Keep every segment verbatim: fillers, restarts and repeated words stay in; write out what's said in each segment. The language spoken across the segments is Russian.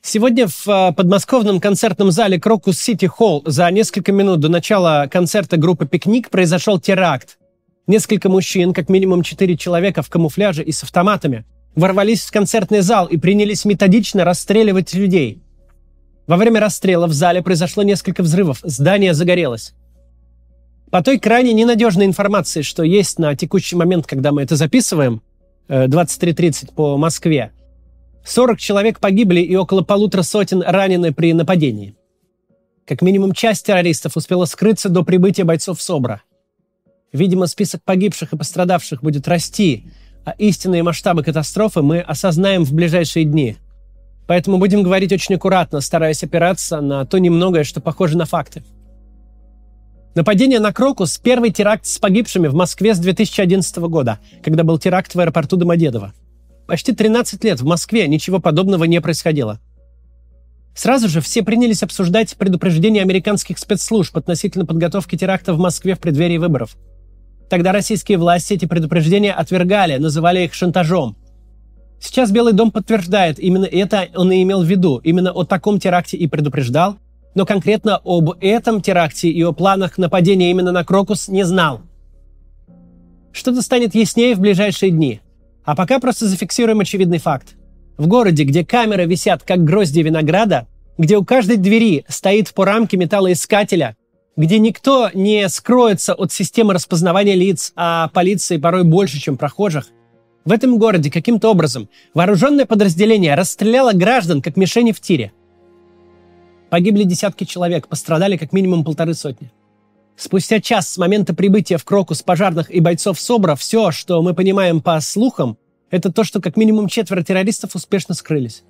Сегодня в э, подмосковном концертном зале Крокус Сити Холл за несколько минут до начала концерта группы «Пикник» произошел теракт. Несколько мужчин, как минимум четыре человека в камуфляже и с автоматами, ворвались в концертный зал и принялись методично расстреливать людей. Во время расстрела в зале произошло несколько взрывов, здание загорелось. По той крайне ненадежной информации, что есть на текущий момент, когда мы это записываем, двадцать три тридцать по Москве, сорок человек погибли и около полутора сотен ранены при нападении. Как минимум часть террористов успела скрыться до прибытия бойцов СОБРа. Видимо, список погибших и пострадавших будет расти, а истинные масштабы катастрофы мы осознаем в ближайшие дни. Поэтому будем говорить очень аккуратно, стараясь опираться на то немногое, что похоже на факты. Нападение на Крокус – первый теракт с погибшими в Москве с две тысячи одиннадцатого года, когда был теракт в аэропорту Домодедово. Почти тринадцать лет в Москве ничего подобного не происходило. Сразу же все принялись обсуждать предупреждения американских спецслужб относительно подготовки теракта в Москве в преддверии выборов. Тогда российские власти эти предупреждения отвергали, называли их шантажом. Сейчас Белый дом подтверждает, именно это он и имел в виду, именно о таком теракте и предупреждал, но конкретно об этом теракте и о планах нападения именно на Крокус не знал. Что-то станет яснее в ближайшие дни. А пока просто зафиксируем очевидный факт. В городе, где камеры висят как грозди винограда, где у каждой двери стоит по рамке металлоискателя, где никто не скроется от системы распознавания лиц, а полиции порой больше, чем прохожих, в этом городе каким-то образом вооруженное подразделение расстреляло граждан как мишени в тире. Погибли десятки человек, пострадали как минимум полторы сотни. Спустя час с момента прибытия в Крокус пожарных и бойцов СОБРа все, что мы понимаем по слухам, это то, что как минимум четверо террористов успешно скрылись.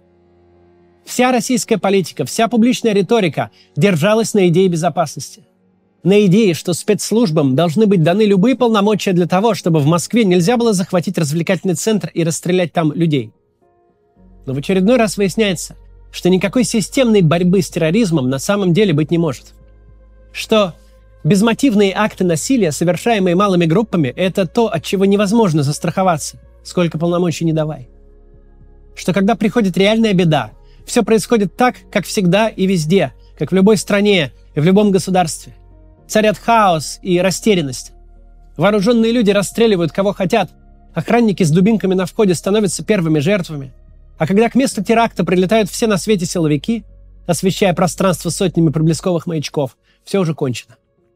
Вся российская политика, вся публичная риторика держалась на идее безопасности. На идее, что спецслужбам должны быть даны любые полномочия для того, чтобы в Москве нельзя было захватить развлекательный центр и расстрелять там людей. Но в очередной раз выясняется, что никакой системной борьбы с терроризмом на самом деле быть не может. Что безмотивные акты насилия, совершаемые малыми группами, это то, от чего невозможно застраховаться, сколько полномочий не давай. Что когда приходит реальная беда, все происходит так, как всегда и везде, как в любой стране и в любом государстве. Царят хаос и растерянность. Вооруженные люди расстреливают кого хотят, охранники с дубинками на входе становятся первыми жертвами. А когда к месту теракта прилетают все на свете силовики, освещая пространство сотнями проблесковых маячков, все уже кончено.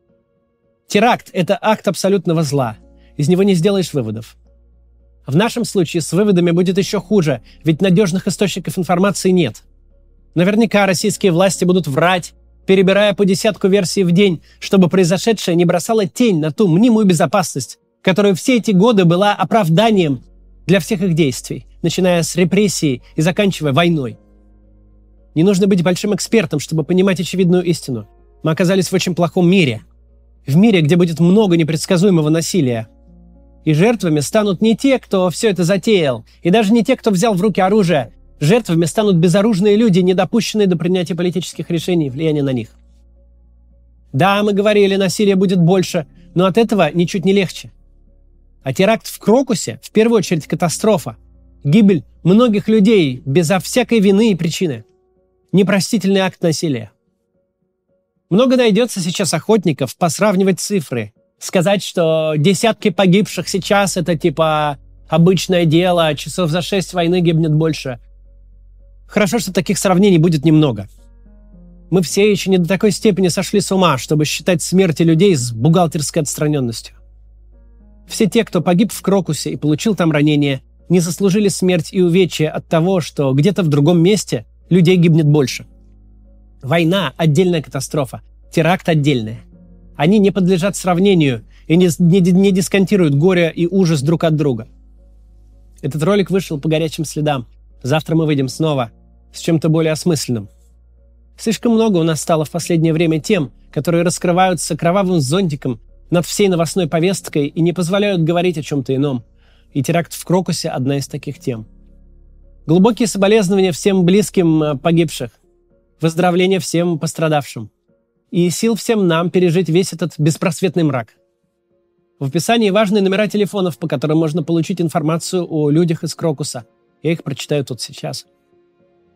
Теракт – это акт абсолютного зла. Из него не сделаешь выводов. В нашем случае с выводами будет еще хуже, ведь надежных источников информации нет. Наверняка российские власти будут врать, перебирая по десятку версий в день, чтобы произошедшее не бросало тень на ту мнимую безопасность, которая все эти годы была оправданием для всех их действий, начиная с репрессий и заканчивая войной. Не нужно быть большим экспертом, чтобы понимать очевидную истину. Мы оказались в очень плохом мире. В мире, где будет много непредсказуемого насилия. И жертвами станут не те, кто все это затеял, и даже не те, кто взял в руки оружие. Жертвами станут безоружные люди, не допущенные до принятия политических решений и влияния на них. Да, мы говорили, насилия будет больше, но от этого ничуть не легче. А теракт в Крокусе, в первую очередь, катастрофа. Гибель многих людей безо всякой вины и причины. Непростительный акт насилия. Много найдется сейчас охотников посравнивать цифры. Сказать, что десятки погибших сейчас это типа обычное дело, часов за шесть войны гибнет больше. Хорошо, что таких сравнений будет немного. Мы все еще не до такой степени сошли с ума, чтобы считать смерти людей с бухгалтерской отстраненностью. Все те, кто погиб в Крокусе и получил там ранения, не заслужили смерть и увечья от того, что где-то в другом месте людей гибнет больше. Война – отдельная катастрофа, теракт – отдельная. Они не подлежат сравнению и не, не, не дисконтируют горе и ужас друг от друга. Этот ролик вышел по горячим следам. Завтра мы выйдем снова с чем-то более осмысленным. Слишком много у нас стало в последнее время тем, которые раскрываются кровавым зонтиком над всей новостной повесткой и не позволяют говорить о чем-то ином. И теракт в Крокусе – одна из таких тем. Глубокие соболезнования всем близким погибших. Выздоровление всем пострадавшим. И сил всем нам пережить весь этот беспросветный мрак. В описании важные номера телефонов, по которым можно получить информацию о людях из Крокуса. Я их прочитаю тут сейчас.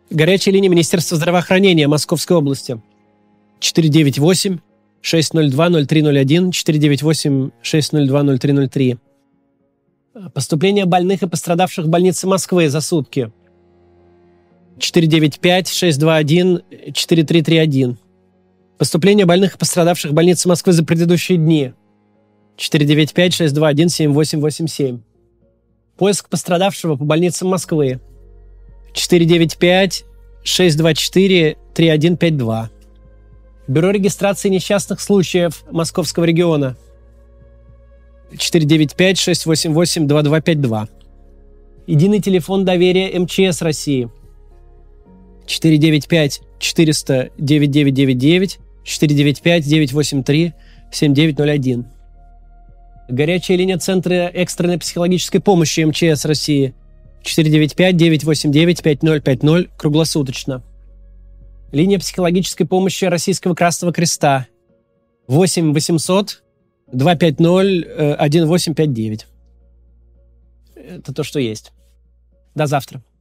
Горячая линия Министерства здравоохранения Московской области. четыре девять восемь шесть ноль два ноль три ноль один, четыре девять восемь шесть ноль два ноль три ноль три. Поступление больных и пострадавших в больнице Москвы за сутки. четыре девять пять шесть два один четыре три три один. Поступление больных и пострадавших в больнице Москвы за предыдущие дни. четыре девять пять шесть два один семь восемь восемь семь. Поиск пострадавшего по больницам Москвы. четыре девять пять шесть два четыре три один пять два. Бюро регистрации несчастных случаев Московского региона. четыре девять пять шесть восемь восемь два два пять два. Единый телефон доверия эм че эс России. четыре девять пять четыреста девять девять девять девять, четыре девять пять девять восемь три семь девять ноль один. Горячая линия Центра экстренной психологической помощи эм че эс России. четыре девять пять девять восемь девять пять ноль пять ноль круглосуточно. Линия психологической помощи Российского Красного Креста. восемь восемьсот два пять ноль один восемь пять девять. Это то, что есть. До завтра.